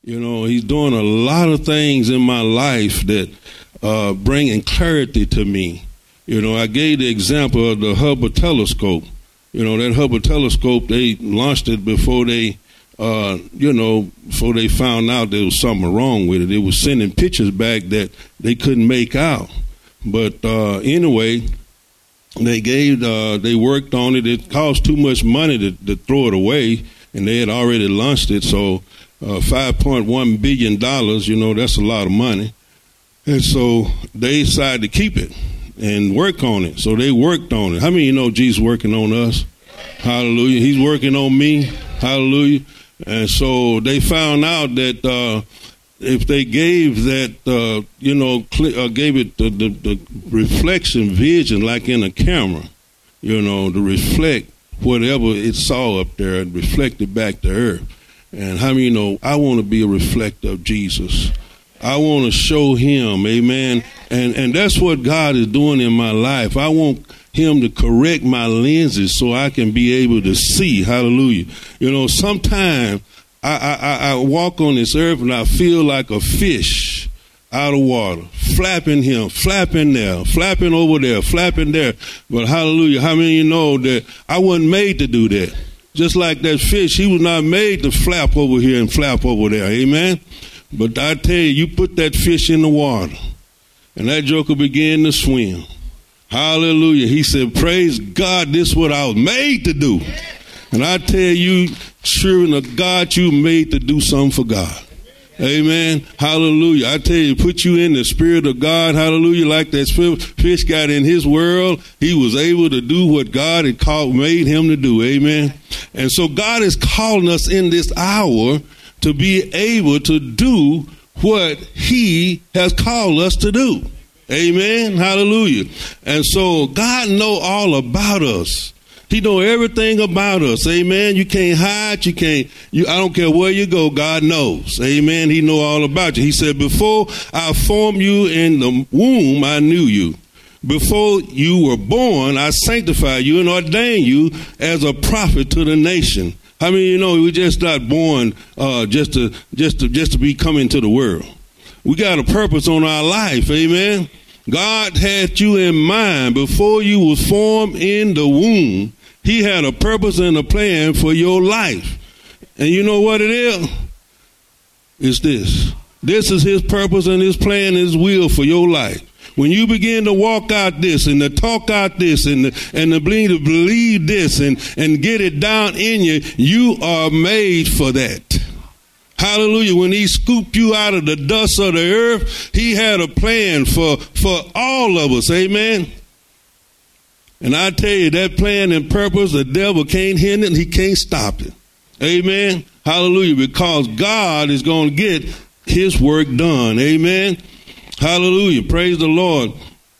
You know, he's doing a lot of things in my life that bringing clarity to me. You know, I gave the example of the Hubble telescope. You know, that Hubble telescope, they launched it before they, before they found out there was something wrong with it. It was sending pictures back that they couldn't make out. But anyway, they worked on it. It cost too much money to throw it away, and they had already launched it. So $5.1 billion, you know, that's a lot of money. And so they decided to keep it and work on it. So they worked on it. How many of you know Jesus working on us? Hallelujah. He's working on me. Hallelujah. And so they found out that if they gave that, gave it the reflection vision like in a camera, you know, to reflect whatever it saw up there and reflect it back to earth. And how many know I want to be a reflector of Jesus? I want to show him, amen. And that's what God is doing in my life. I want him to correct my lenses so I can be able to see. Hallelujah. You know, sometimes I walk on this earth and I feel like a fish out of water, flapping here, flapping there, flapping over there, flapping there. But hallelujah, how many of you know that I wasn't made to do that? Just like that fish, he was not made to flap over here and flap over there. Amen. But I tell you, you put that fish in the water, and that joker began to swim. Hallelujah. He said, praise God, this is what I was made to do. And I tell you, sure of God, you made to do something for God. Amen. Hallelujah. I tell you, put you in the spirit of God. Hallelujah. Like that fish got in his world, he was able to do what God had made him to do. Amen. And so God is calling us in this hour to be able to do what he has called us to do. Amen. Hallelujah. And so God know all about us. He know everything about us. Amen. You can't hide. I don't care where you go. God knows. Amen. He know all about you. He said, before I formed you in the womb, I knew you. Before you were born, I sanctified you and ordained you as a prophet to the nation. I mean, you know, we just not born just to be coming to the world. We got a purpose on our life. Amen. God had you in mind before you was formed in the womb. He had a purpose and a plan for your life. And you know what it is? It's this. This is his purpose and his plan and his will for your life. When you begin to walk out this and to talk out this and to believe this and get it down in you, you are made for that. Hallelujah. When he scooped you out of the dust of the earth, he had a plan for all of us. Amen. And I tell you, that plan and purpose, the devil can't hinder it. He can't stop it. Amen. Hallelujah. Because God is going to get his work done. Amen. Hallelujah. Praise the Lord.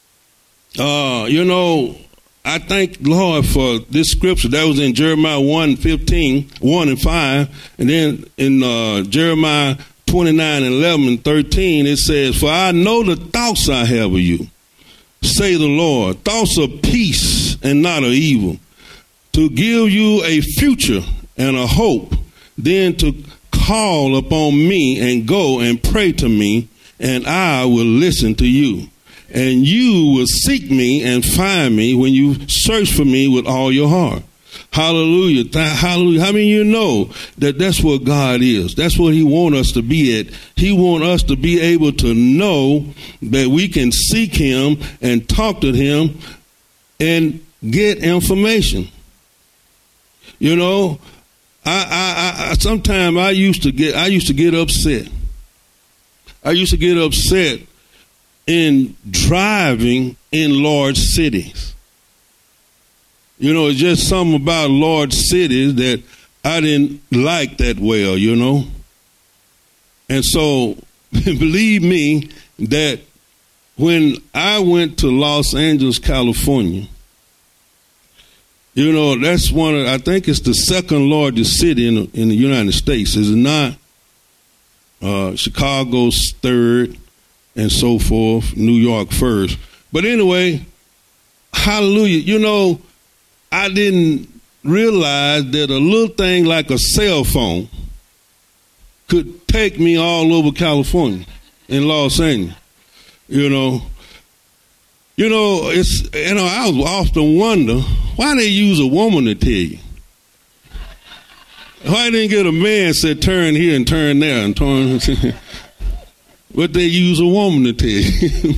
I thank Lord for this scripture that was in Jeremiah 1 and 5. And then in Jeremiah 29 and 11 and 13, it says, for I know the thoughts I have of you, say the Lord, thoughts of peace and not of evil, to give you a future and a hope, then to call upon me and go and pray to me, and I will listen to you. And you will seek me and find me when you search for me with all your heart. Hallelujah. Hallelujah. How many of you know that that's what God is? That's what he wants us to be at. He wants us to be able to know that we can seek him and talk to him and get information. You know, I sometimes I used to get upset. I used to get upset in driving in large cities. You know, it's just something about large cities that I didn't like that well, you know. And so, believe me, that when I went to Los Angeles, California, you know, that's I think it's the second largest city in the United States. Is it not? Chicago's third, and so forth, New York first. But anyway, hallelujah. You know, I didn't realize that a little thing like a cell phone could take me all over California in Los Angeles. I was often wonder why they use a woman to tell you. Why didn't get a man said turn here and turn there and turn? But they use a woman to tell you.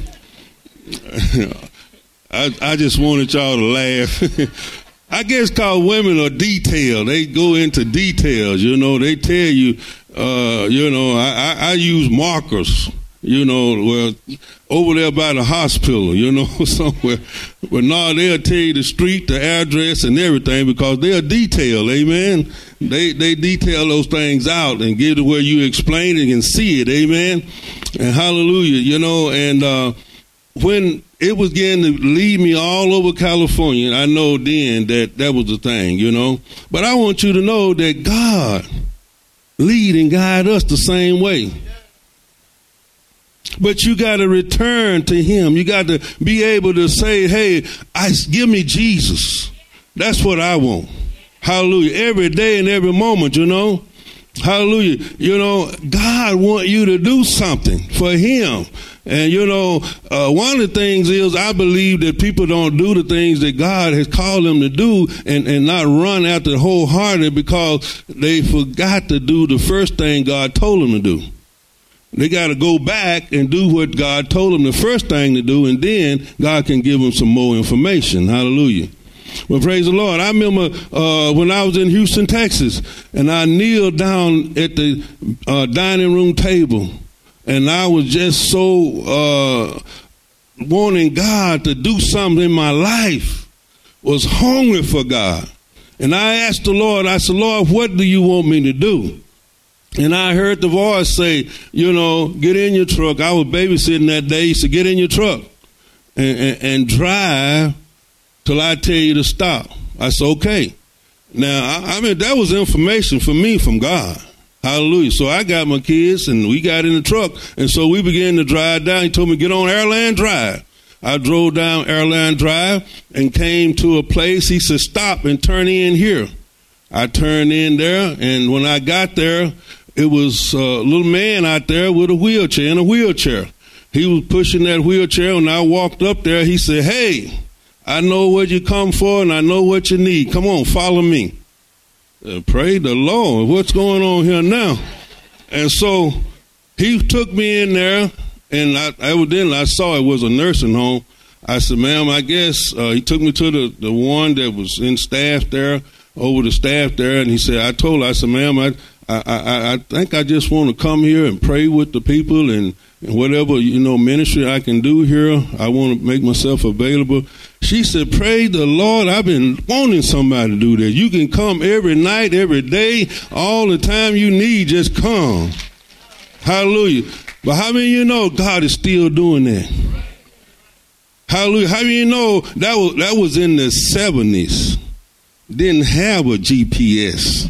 I just wanted y'all to laugh. I guess because women are detailed. They go into details, They tell you, I use markers, well, over there by the hospital, somewhere. But no, they'll tell you the street, the address, and everything because they're detailed, amen? They detail those things out and get to where you explain it and see it, amen? And hallelujah, and when it was getting to lead me all over California, I know then that was the thing, But I want you to know that God lead and guide us the same way. But you got to return to him. You got to be able to say, hey, give me Jesus. That's what I want. Hallelujah. Every day and every moment, Hallelujah. God want you to do something for him. And, one of the things is I believe that people don't do the things that God has called them to do and not run after wholehearted because they forgot to do the first thing God told them to do. They got to go back and do what God told them the first thing to do, and then God can give them some more information. Hallelujah. Well, praise the Lord. I remember when I was in Houston, Texas, and I kneeled down at the dining room table, and I was just so wanting God to do something in my life, was hungry for God. And I asked the Lord, I said, Lord, what do you want me to do? And I heard the voice say, get in your truck. I was babysitting that day. He said, get in your truck and drive till I tell you to stop. I said, okay. Now, that was information for me from God. Hallelujah. So I got my kids and we got in the truck. And so we began to drive down. He told me, get on Airline Drive. I drove down Airline Drive and came to a place. He said, stop and turn in here. I turned in there. And when I got there, it was a little man out there with a wheelchair, in a wheelchair. He was pushing that wheelchair. When I walked up there, he said, hey, I know what you come for and I know what you need. Come on, follow me. Praise the Lord. What's going on here now? And so he took me in there, and evidently I saw it was a nursing home. I said, ma'am, I guess he took me to the one that was in staff there, over the staff there, and he said, I told her, I said, ma'am, I think I just want to come here and pray with the people and whatever, ministry I can do here. I want to make myself available. She said, praise the Lord. I've been wanting somebody to do that. You can come every night, every day, all the time you need, just come. Hallelujah. But how many of you know God is still doing that? Hallelujah. How many of you know that was in the 70s? Didn't have a GPS.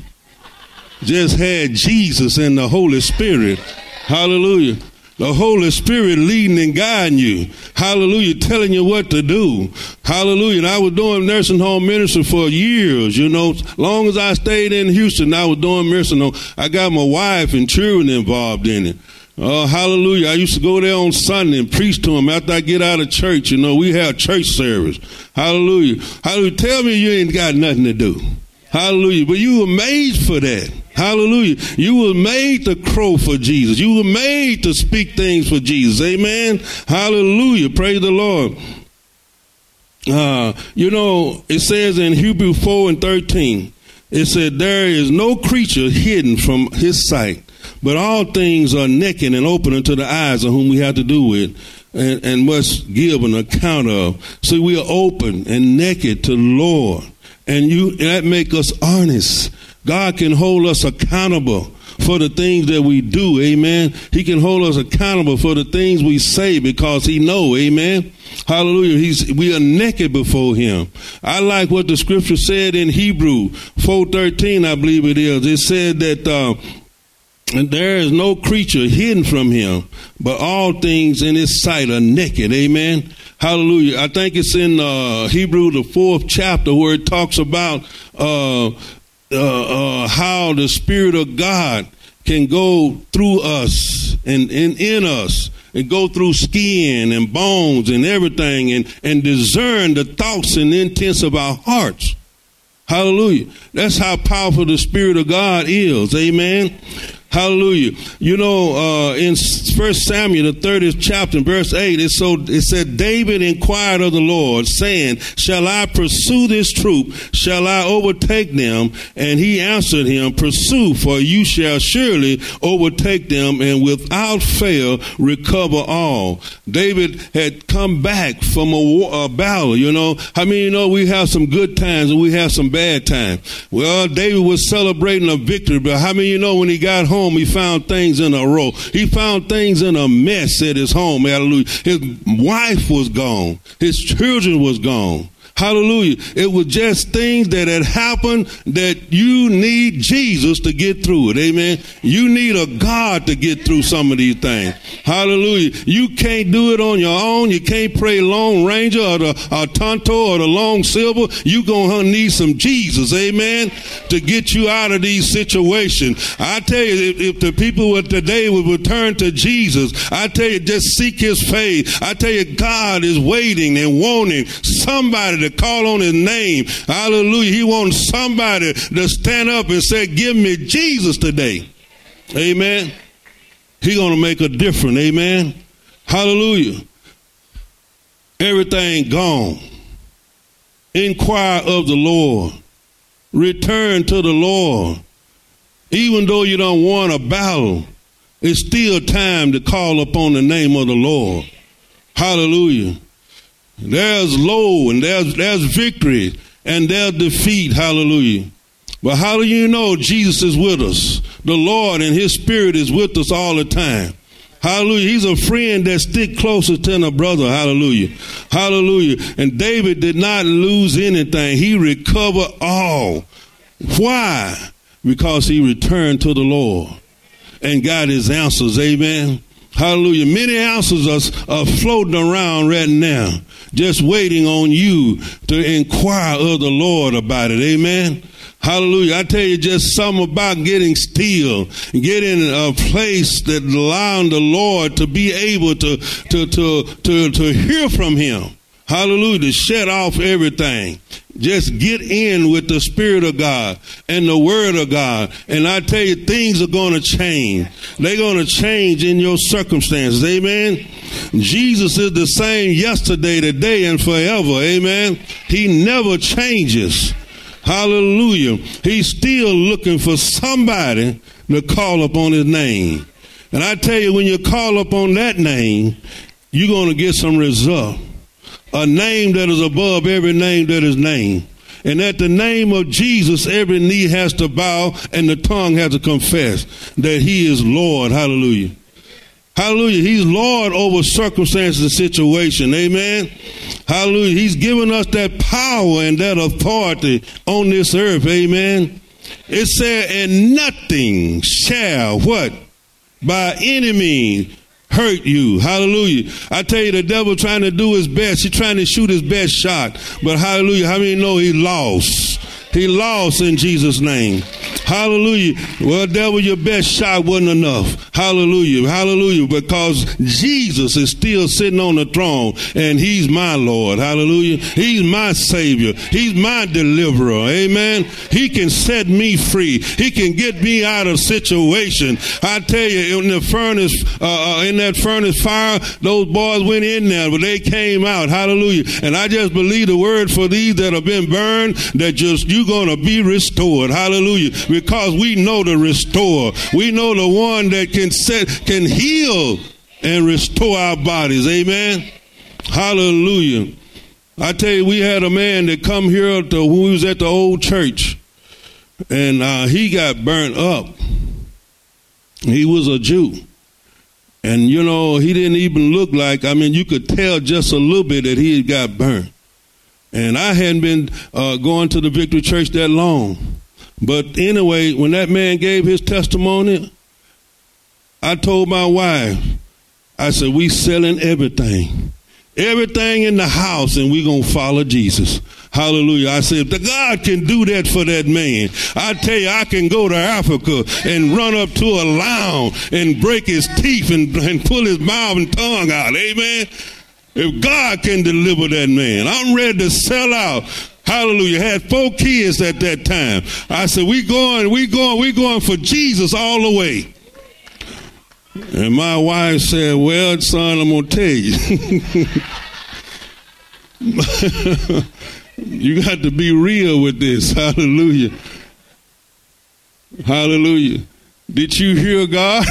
Just had Jesus and the Holy Spirit. Hallelujah. The Holy Spirit leading and guiding you. Hallelujah. Telling you what to do. Hallelujah. And I was doing nursing home ministry for years, Long as I stayed in Houston, I was doing nursing home. I got my wife and children involved in it. Oh, hallelujah. I used to go there on Sunday and preach to them after I get out of church. We have church service. Hallelujah. Hallelujah. Tell me you ain't got nothing to do. Hallelujah. But you were made for that. Hallelujah. You were made to crow for Jesus. You were made to speak things for Jesus. Amen. Hallelujah. Praise the Lord. It says in Hebrews 4:13, it said, there is no creature hidden from his sight, but all things are naked and open unto the eyes of whom we have to do with and must give an account of. So we are open and naked to the Lord. And that make us honest. God can hold us accountable for the things that we do. Amen. He can hold us accountable for the things we say because he know. Amen. Hallelujah. We are naked before him. I like what the scripture said in Hebrew 4:13, I believe it is. It said that and there is no creature hidden from him, but all things in his sight are naked. Amen. Hallelujah. I think it's in Hebrew, the 4th chapter, where it talks about how the Spirit of God can go through us and in us and go through skin and bones and everything and discern the thoughts and intents of our hearts. Hallelujah. That's how powerful the Spirit of God is. Amen. Hallelujah. You know, in 1 Samuel, the 30th chapter, verse 8, it said, David inquired of the Lord, saying, shall I pursue this troop? Shall I overtake them? And he answered him, pursue, for you shall surely overtake them, and without fail recover all. David had come back from a battle, you know. I mean, you know, we have some good times and we have some bad times. Well, David was celebrating a victory, but how many you know when he got home, he found things in a row. He found things in a mess at his home. Hallelujah. His wife was gone. His children was gone. Hallelujah. It was just things that had happened that you need Jesus to get through it. Amen. You need a God to get through some of these things. Hallelujah. You can't do it on your own. You can't pray Lone Ranger or the Tonto or the Long Silver. You're going to need some Jesus. Amen. To get you out of these situations. I tell you, if the people of today would return to Jesus, I tell you, just seek his face. I tell you, God is waiting and wanting somebody to call on his name. Hallelujah. He wants somebody to stand up and say, give me Jesus today. Amen. He's going to make a difference. Amen. Hallelujah. Everything gone. Inquire of the Lord. Return to the Lord. Even though you don't want a battle, it's still time to call upon the name of the Lord. Hallelujah. There's low and there's victory and there's defeat. Hallelujah. But how do you know Jesus is with us? The Lord and his Spirit is with us all the time. Hallelujah. He's a friend that sticks closer than a brother. Hallelujah. Hallelujah. And David did not lose anything. He recovered all. Why? Because he returned to the Lord and got his answers. Amen. Hallelujah. Many answers are floating around right now, just waiting on you to inquire of the Lord about it. Amen. Hallelujah. I tell you just something about getting still, getting a place that allowing the Lord to be able to hear from him. Hallelujah. To shut off everything. Just get in with the Spirit of God and the Word of God. And I tell you, things are going to change. They're going to change in your circumstances. Amen. Jesus is the same yesterday, today, and forever. Amen. He never changes. Hallelujah. He's still looking for somebody to call upon his name. And I tell you, when you call upon that name, you're going to get some result. A name that is above every name that is named. And at the name of Jesus, every knee has to bow and the tongue has to confess that he is Lord. Hallelujah. Hallelujah. He's Lord over circumstances and situation. Amen. Hallelujah. He's given us that power and that authority on this earth. Amen. It said, and nothing shall what? By any means hurt you. Hallelujah. I tell you, the devil trying to do his best. He's trying to shoot his best shot. But hallelujah, how many know he lost? He lost in Jesus' name. Hallelujah. Well, devil, your best shot wasn't enough. Hallelujah. Hallelujah. Because Jesus is still sitting on the throne and he's my Lord. Hallelujah. He's my Savior. He's my deliverer. Amen. He can set me free. He can get me out of situation. I tell you, in the furnace, in that furnace fire, those boys went in there, but they came out. Hallelujah. And I just believe the word for these that have been burned, that just you're going to be restored. Hallelujah. Because we know the restorer. We know the one that can heal and restore our bodies. Amen. Hallelujah. I tell you, we had a man that come here when we was at the old church, and he got burnt up. He was a Jew. And, you know, he didn't even look like, you could tell just a little bit that he had got burnt. And I hadn't been going to the Victory Church that long. But anyway, when that man gave his testimony, I told my wife, I said, we selling everything everything in the house, and we're going to follow Jesus. Hallelujah. I said, if the God can do that for that man, I tell you, I can go to Africa and run up to a lion and break his teeth and pull his mouth and tongue out. Amen. If God can deliver that man, I'm ready to sell out. Hallelujah. Had 4 kids at that time. I said, we going for Jesus all the way. And my wife said, well, son, I'm going to tell you. You got to be real with this. Hallelujah. Hallelujah. Did you hear God?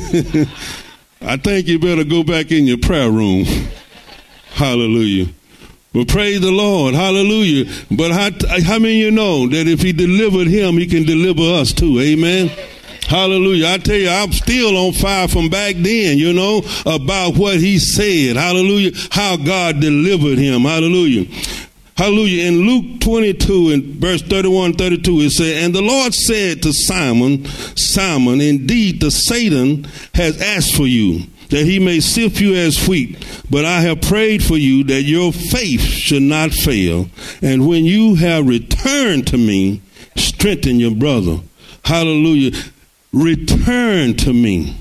I think you better go back in your prayer room. Hallelujah. But praise the Lord. Hallelujah. But how many of you know that if he delivered him, he can deliver us too? Amen. Hallelujah. I tell you, I'm still on fire from back then, about what he said. Hallelujah. How God delivered him. Hallelujah. Hallelujah. In Luke 22 and verse 31, 32, it said, and the Lord said to Simon, Simon, indeed the Satan has asked for you, that he may sift you as wheat. But I have prayed for you that your faith should not fail. And when you have returned to me, strengthen your brother. Hallelujah. Return to me.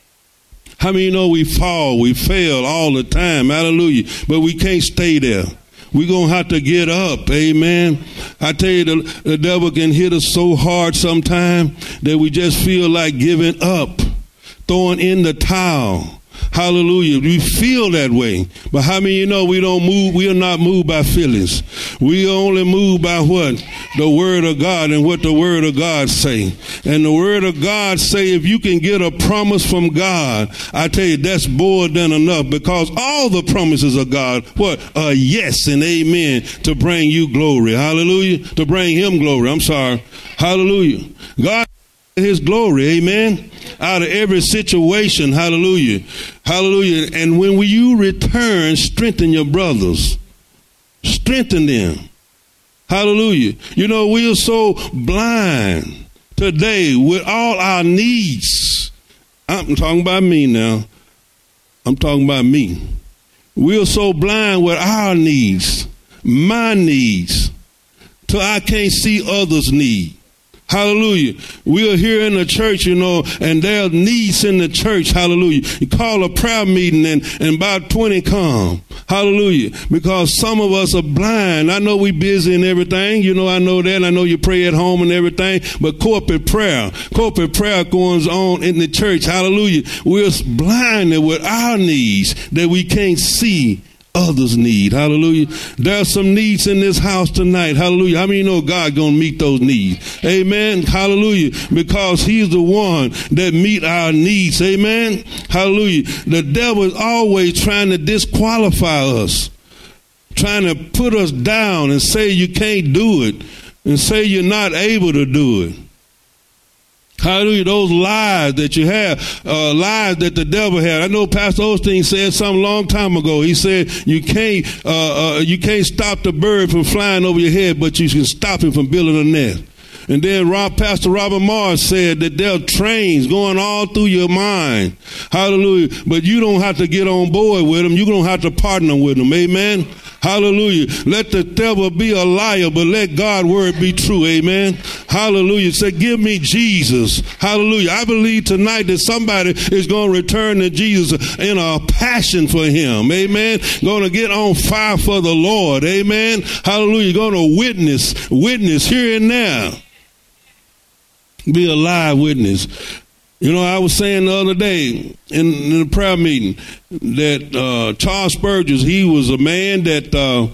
How many know we fall, we fail all the time? Hallelujah. But we can't stay there. We're going to have to get up. Amen. I tell you, the devil can hit us so hard sometimes that we just feel like giving up, throwing in the towel. Hallelujah. We feel that way. But how many of you know we don't move? We are not moved by feelings. We only move by what? The word of God and what the word of God say. And the word of God say if you can get a promise from God, I tell you that's more than enough, because all the promises of God, what? Yes and amen to bring you glory. Hallelujah. To bring him glory. I'm sorry. Hallelujah. God his glory, amen, out of every situation. Hallelujah. Hallelujah. And when you return, strengthen your brothers. Strengthen them. Hallelujah. We are so blind today with all our needs. I'm talking about me now. I'm talking about me. We are so blind with our needs, my needs, till I can't see others' need. Hallelujah. We are here in the church, and there are needs in the church. Hallelujah. You call a prayer meeting and about 20 come. Hallelujah. Because some of us are blind. I know we busy and everything. I know that. I know you pray at home and everything. But corporate prayer goes on in the church. Hallelujah. We're blinded with our needs that we can't see others need. Hallelujah. There are some needs in this house tonight. Hallelujah. How many know God gonna meet those needs? Amen. Hallelujah. Because he's the one that meet our needs. Amen. Hallelujah. The devil is always trying to disqualify us, trying to put us down and say you can't do it and say you're not able to do it. Hallelujah. Those lies that you have, lies that the devil had. I know Pastor Osteen said something a long time ago. He said you can't stop the bird from flying over your head, but you can stop him from building a nest. And then Pastor Robert Morris said that there are trains going all through your mind. Hallelujah. But you don't have to get on board with them. You don't have to partner with them. Amen. Hallelujah. Let the devil be a liar, but let God's word be true. Amen. Hallelujah. Say, give me Jesus. Hallelujah. I believe tonight that somebody is going to return to Jesus in a passion for him. Amen. Going to get on fire for the Lord. Amen. Hallelujah. Going to witness here and now. Be a live witness. I was saying the other day in the prayer meeting that Charles Spurgeon, he was a man that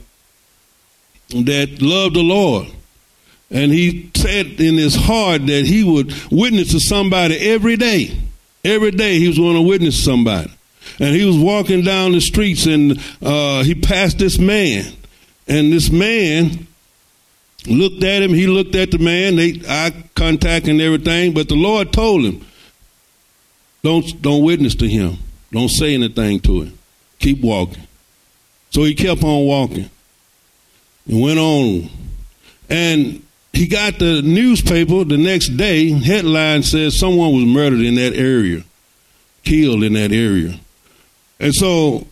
loved the Lord. And he said in his heart that he would witness to somebody every day. Every day he was going to witness to somebody. And he was walking down the streets and he passed this man. And this man looked at him. He looked at the man. They eye contact and everything. But the Lord told him, don't witness to him. Don't say anything to him. Keep walking. So he kept on walking and went on. And he got the newspaper the next day. Headline says someone was murdered in that area, killed in that area. And so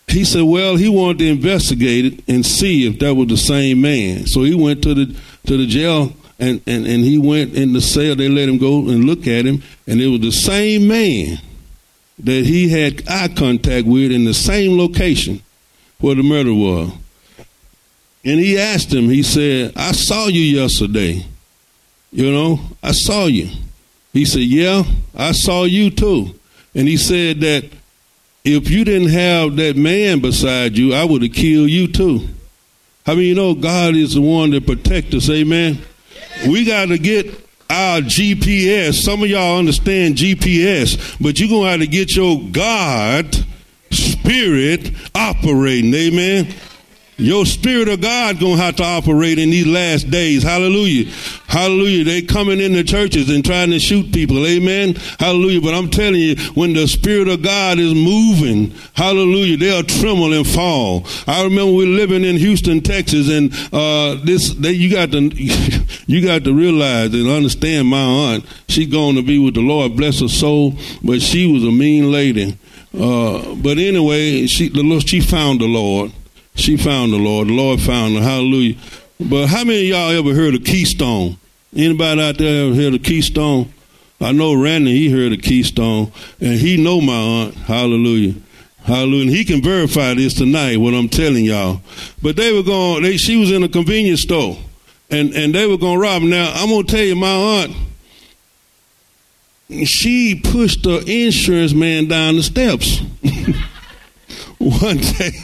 he said, well, he wanted to investigate it and see if that was the same man. So he went to the jail, and he went in the cell. They let him go and look at him, and it was the same man that he had eye contact with in the same location where the murder was. And he asked him, he said, I saw you yesterday. You know, I saw you. He said, yeah, I saw you too. And he said that if you didn't have that man beside you, I would have killed you too. I mean, you know, God is the one that protects us, amen? We got to get our GPS. Some of y'all understand GPS, but you're going to have to get your God spirit operating, amen? Your spirit of God going to have to operate in these last days. Hallelujah. Hallelujah. They coming into churches and trying to shoot people. Amen. Hallelujah. But I'm telling you, when the spirit of God is moving, hallelujah, they'll tremble and fall. I remember we were living in Houston, Texas, and you got to realize and understand my aunt. She's going to be with the Lord, bless her soul, but she was a mean lady. But anyway, she found the Lord. She found the Lord. The Lord found her. Hallelujah. But how many of y'all ever heard of Keystone? Anybody out there ever heard of Keystone? I know Randy, he heard of Keystone, and he know my aunt. Hallelujah. Hallelujah. And he can verify this tonight, what I'm telling y'all. But she was in a convenience store, and they were going to rob her. Now, I'm going to tell you, my aunt, she pushed the insurance man down the steps. One day.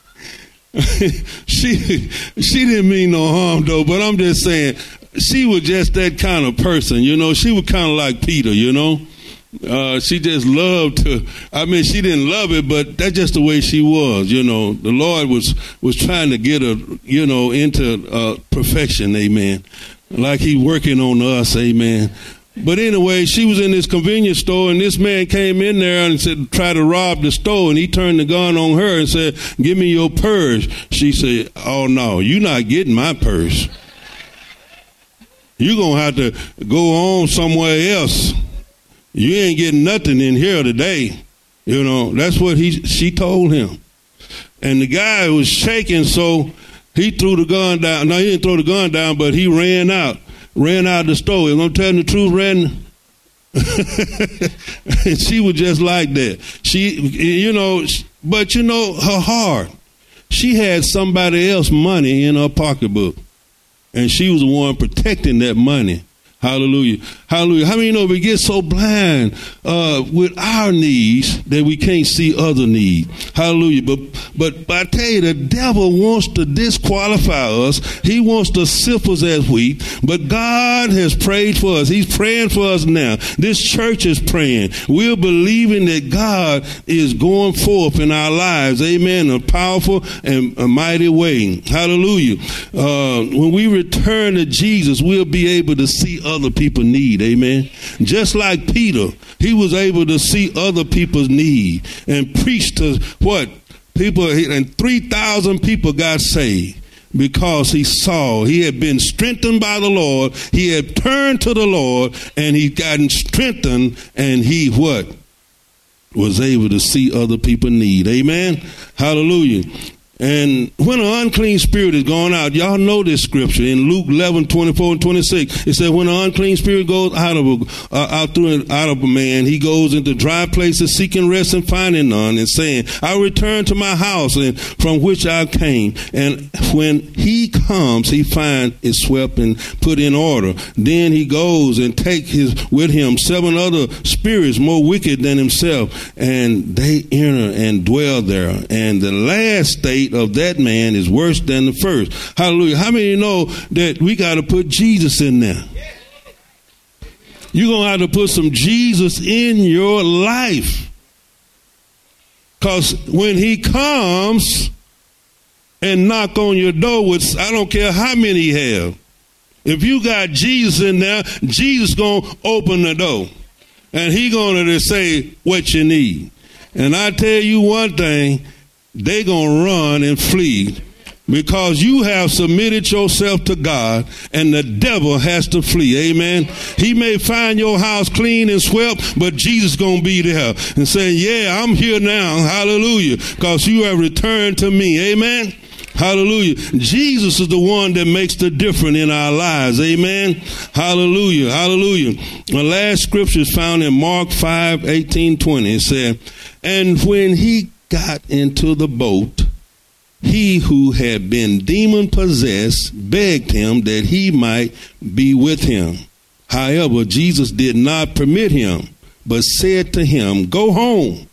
She didn't mean no harm though, but I'm just saying she was just that kind of person, you know. She was kind of like Peter, you know. She just loved to. I mean, she didn't love it, but that's just the way she was, you know. The Lord was trying to get her, you know, into perfection, amen. Like He working on us, amen. But anyway, she was in this convenience store, and this man came in there and said, try to rob the store, and he turned the gun on her and said, give me your purse. She said, oh, no, you're not getting my purse. You're going to have to go on somewhere else. You ain't getting nothing in here today. You know, that's what she told him. And the guy was shaking, so he threw the gun down. No, he didn't throw the gun down, but he ran out the store. If I'm telling the truth, ran. And she was just like that. She, you know, but you know, her heart. She had somebody else's money in her pocketbook, and she was the one protecting that money. Hallelujah. Hallelujah. How many know we get so blind with our needs that we can't see other needs? Hallelujah. But I tell you, the devil wants to disqualify us. He wants to sift us as wheat. But God has prayed for us. He's praying for us now. This church is praying. We're believing that God is going forth in our lives. Amen. In a powerful and a mighty way. Hallelujah. When we return to Jesus, we'll be able to see other people's need. Amen. Just like Peter, he was able to see other people's need and preach to what? People, and 3,000 people got saved because he had been strengthened by the Lord. He had turned to the Lord, and he gotten strengthened, and he what? Was able to see other people's need. Amen. Hallelujah. And when an unclean spirit is gone out, y'all know this scripture in Luke 11:24-26. It said, when an unclean spirit goes out of a man, he goes into dry places seeking rest and finding none, and saying, I return to my house and from which I came. And when he comes, he finds it swept and put in order. Then he goes and take with him 7 other spirits more wicked than himself, and they enter and dwell there. And the last state of that man is worse than the first. Hallelujah. How many know that we got to put Jesus in there? You're going to have to put some Jesus in your life. Because when he comes and knock on your door with, I don't care how many he have, if you got Jesus in there, Jesus going to open the door. And he going to say what you need. And I tell you one thing, they going to run and flee Because you have submitted yourself to God, and the devil has to flee. Amen. He may find your house clean and swept, but Jesus going to be there and say, yeah, I'm here now. Hallelujah. Because you have returned to me. Amen. Hallelujah. Jesus is the one that makes the difference in our lives. Amen. Hallelujah. Hallelujah. The last scripture is found in Mark 5:18-20. It said, and when he got into the boat, he who had been demon possessed begged him that he might be with him. However, Jesus did not permit him, but said to him, go home,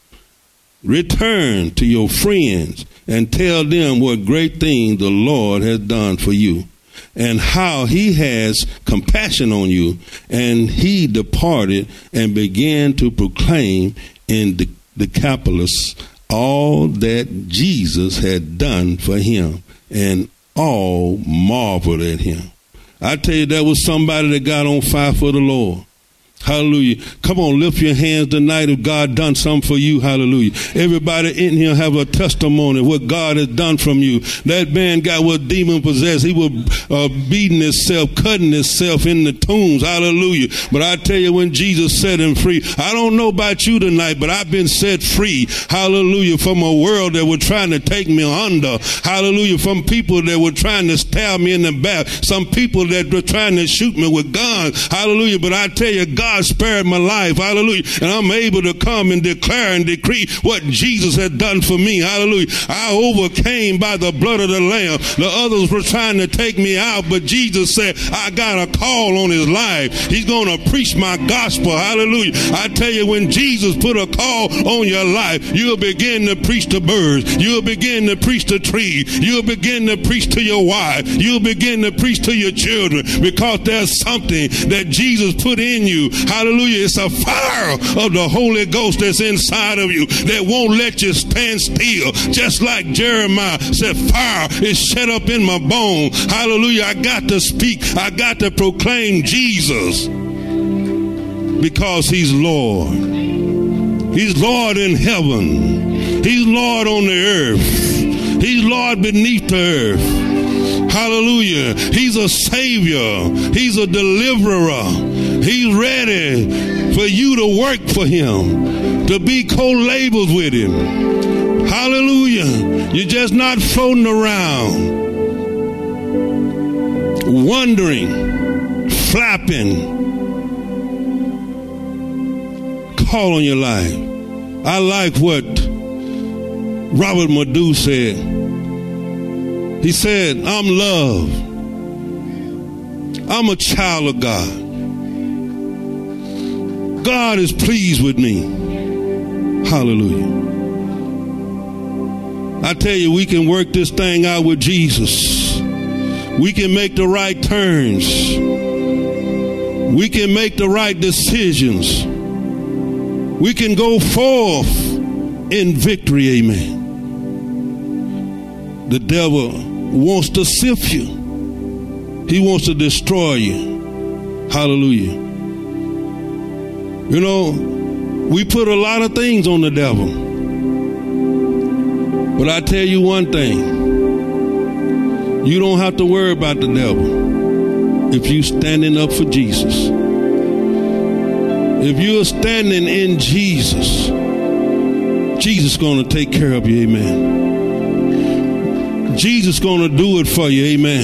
return to your friends, and tell them what great things the Lord has done for you, and how he has compassion on you. And he departed and began to proclaim in the Decapolis all that Jesus had done for him, and all marveled at him. I tell you, that was somebody that got on fire for the Lord. Hallelujah. Come on, lift your hands tonight if God done something for you. Hallelujah. Everybody in here have a testimony of what God has done from you. That man got what demon possessed. He was beating himself, cutting himself in the tombs. Hallelujah. But I tell you, when Jesus set him free, I don't know about you tonight, but I've been set free. Hallelujah. From a world that were trying to take me under. Hallelujah. From people that were trying to stab me in the back. Some people that were trying to shoot me with guns. Hallelujah. But I tell you, God spared my life. Hallelujah. And I'm able to come and declare and decree what Jesus had done for me. Hallelujah. I overcame by the blood of the Lamb. The others were trying to take me out, but Jesus said, I got a call on his life. He's going to preach my gospel. Hallelujah. I tell you, when Jesus put a call on your life, you'll begin to preach to birds. You'll begin to preach to trees. You'll begin to preach to your wife. You'll begin to preach to your children, because there's something that Jesus put in you. Hallelujah. It's a fire of the Holy Ghost that's inside of you that won't let you stand still. Just like Jeremiah said, fire is shut up in my bone. Hallelujah. I got to speak. I got to proclaim Jesus, because he's Lord. He's Lord in heaven. He's Lord on the earth. He's Lord beneath the earth. Hallelujah. He's a savior. He's a deliverer. He's ready for you to work for him, to be co-laborers with him. Hallelujah. You're just not floating around, wondering, flapping. Call on your life. I like what Robert Madu said. He said, I'm love. I'm a child of God. God is pleased with me. Hallelujah. I tell you, we can work this thing out with Jesus. We can make the right turns. We can make the right decisions. We can go forth in victory. Amen. The devil wants to sift you. He wants to destroy you. Hallelujah. You know, we put a lot of things on the devil. But I tell you one thing. You don't have to worry about the devil if you're standing up for Jesus. If you're standing in Jesus, Jesus is going to take care of you. Amen. Jesus is going to do it for you. Amen.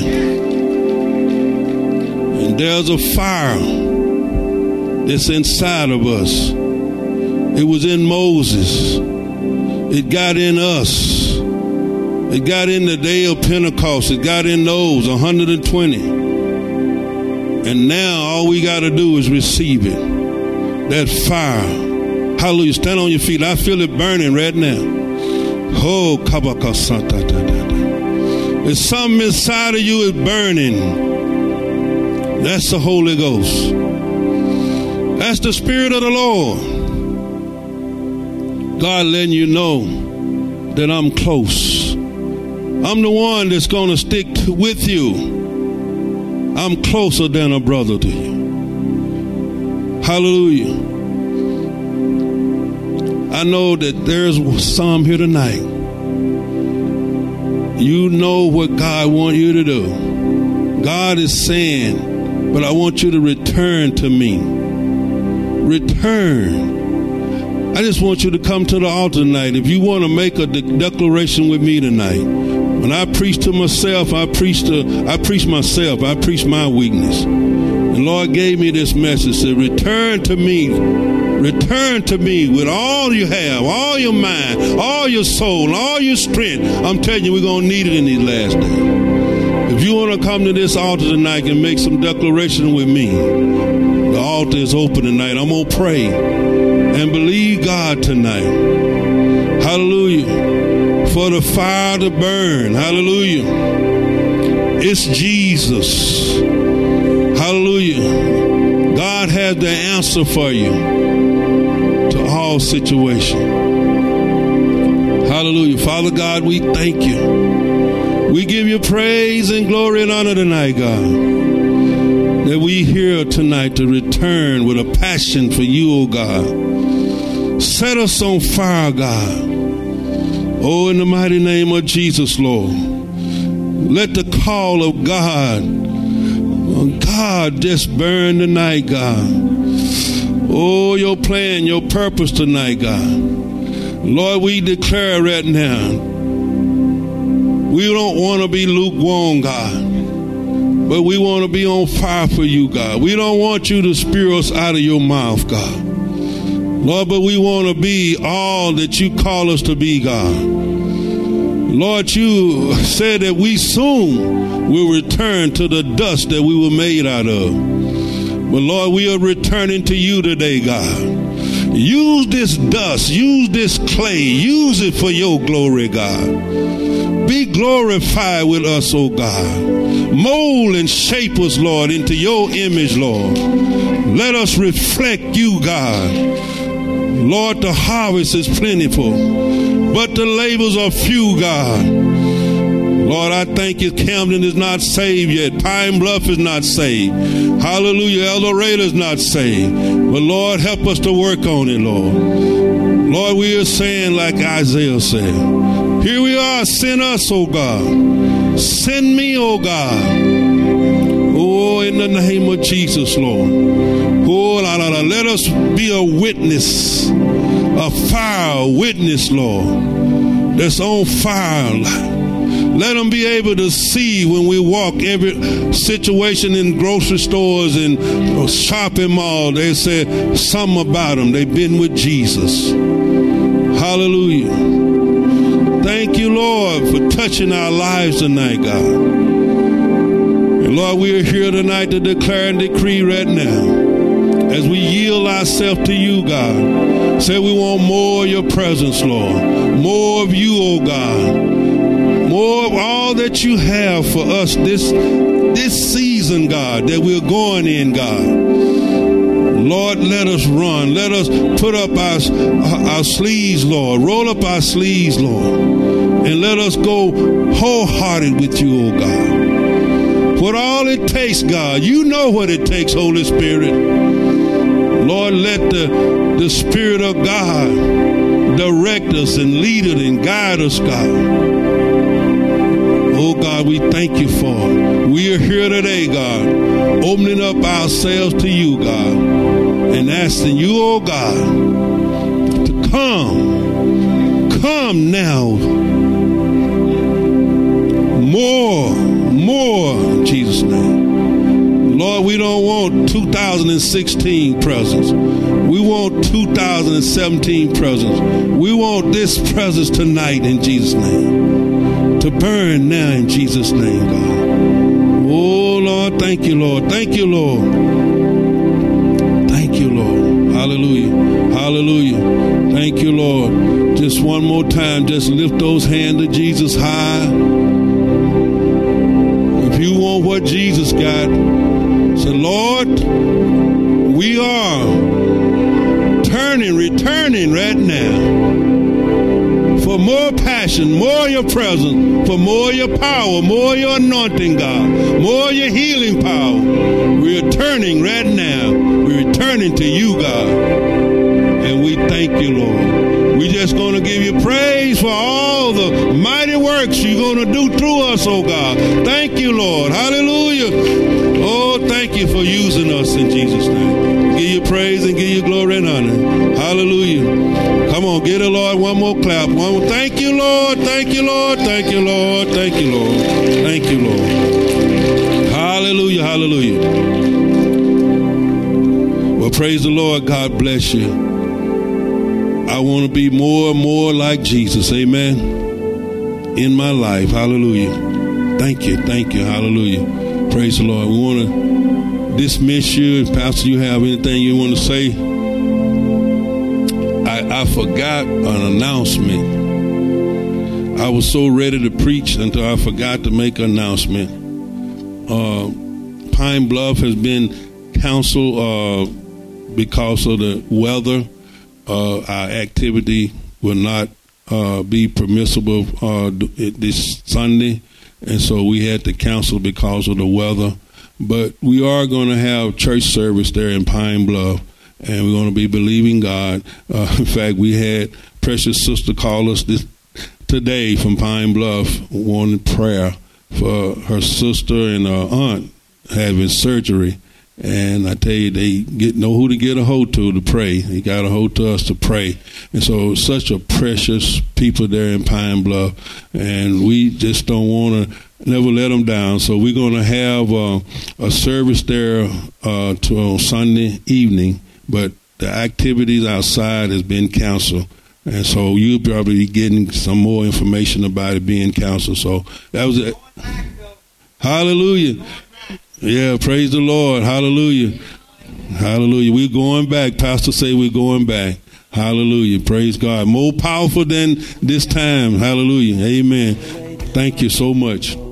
And there's a fire that's inside of us. It was in Moses. It got in us. It got in the day of Pentecost. It got in those 120. And now all we got to do is receive it. That fire. Hallelujah. Stand on your feet. I feel it burning right now. Oh, there's something inside of you is burning. That's the Holy Ghost. That's the Spirit of the Lord. God letting you know that I'm close. I'm the one that's going to stick with you. I'm closer than a brother to you. Hallelujah. I know that there's some here tonight You know what God wants you to do. God is saying, but I want you to return to me. Return. I just want you to come to the altar tonight. If you want to make a declaration with me tonight, when I preach to myself, I preach myself. I preach my weakness. And Lord gave me this message, said, return to me. Return to me with all you have, all your mind, all your soul, all your strength. I'm telling you, we're going to need it in these last days. If you want to come to this altar tonight and make some declaration with me, the altar is open tonight. I'm going to pray and believe God tonight. Hallelujah. For the fire to burn. Hallelujah. It's Jesus. Hallelujah. God has the answer for you to all situations. Hallelujah. Father God, we thank you. We give you praise and glory and honor tonight, God. That we here tonight to return with a passion for you, oh God. Set us on fire, God. Oh, in the mighty name of Jesus, Lord. Let the call of God, just burn tonight, God. Oh, your plan, your purpose tonight, God. Lord, we declare right now, we don't want to be lukewarm, God. But we want to be on fire for you, God. We don't want you to spew us out of your mouth, God. Lord, but we want to be all that you call us to be, God. Lord, you said that we soon will return to the dust that we were made out of. But Lord, we are returning to you today, God. Use this dust, use this clay, use it for your glory, God. Be glorified with us, oh God. Mold and shape us, Lord, into your image, Lord. Let us reflect you, God. Lord, the harvest is plentiful, but the labors are few, God. Lord, I thank you. Camden is not saved yet. Pine Bluff is not saved. Hallelujah. El Dorado is not saved. But Lord, help us to work on it, Lord. Lord, we are saying like Isaiah said, here we are, send us, oh God. Send me, oh God. Oh, in the name of Jesus, Lord. Oh, let us be a witness, a fire witness, Lord, that's on fire. Let them be able to see when we walk every situation in grocery stores and shopping malls. They say something about them. They've been with Jesus. Hallelujah. Thank you, Lord, for touching our lives tonight, God. And Lord, we are here tonight to declare and decree right now, as we yield ourselves to you, God. Say we want more of your presence, Lord. More of you, oh God. More of all that you have for us this season, God, that we're going in, God. Lord, let us run. Let us put up our sleeves, Lord. Roll up our sleeves, Lord. And let us go wholehearted with you, oh God. What all it takes, God. You know what it takes, Holy Spirit. Lord, let the Spirit of God direct us and lead us and guide us, God. Oh, God, we thank you for it. We are here today, God, opening up ourselves to you, God, and asking you, oh, God, to come now. More, in Jesus' name. Lord, we don't want 2016 presents. We want 2017 presents. We want this presence tonight in Jesus' name. To burn now in Jesus' name, God. Oh, Lord, thank you, Lord. Thank you, Lord. Thank you, Lord. Hallelujah. Hallelujah. Thank you, Lord. Just one more time, just lift those hands to Jesus high. If you want what Jesus got, say, Lord, we are returning right now. For more passion, more of your presence, for more of your power, more of your anointing, God, more of your healing power. We're turning right now. We're returning to you, God. And we thank you, Lord. We're just going to give you praise for all all the mighty works you're going to do through us, oh God. Thank you, Lord. Hallelujah. Oh, thank you for using us in Jesus' name. Give you praise and give you glory and honor. Hallelujah. Come on, give the Lord one more clap. One more. Thank you, Lord. Thank you, Lord. Thank you, Lord. Thank you, Lord. Thank you, Lord. Hallelujah. Hallelujah. Well, praise the Lord. God bless you. I want to be more and more like Jesus. Amen. In my life. Hallelujah. Thank you. Thank you. Hallelujah. Praise the Lord. We want to dismiss you. If Pastor, you have anything you want to say? I forgot an announcement. I was so ready to preach until I forgot to make an announcement. Pine Bluff has been canceled because of the weather. Our activity will not be permissible this Sunday, and so we had to cancel because of the weather. But we are going to have church service there in Pine Bluff, and we're going to be believing God. In fact, we had precious sister call us today from Pine Bluff, wanting prayer for her sister and her aunt having surgery. And I tell you, they know who to get a hold to pray. He got a hold to us to pray. And so such a precious people there in Pine Bluff. And we just don't want to never let them down. So we're going to have a service there on Sunday evening. But the activities outside has been canceled. And so you'll probably be getting some more information about it being canceled. So that was it. Hallelujah. Yeah, praise the Lord. Hallelujah. Hallelujah. We're going back. Pastor say we're going back. Hallelujah. Praise God. More powerful than this time. Hallelujah. Amen. Thank you so much.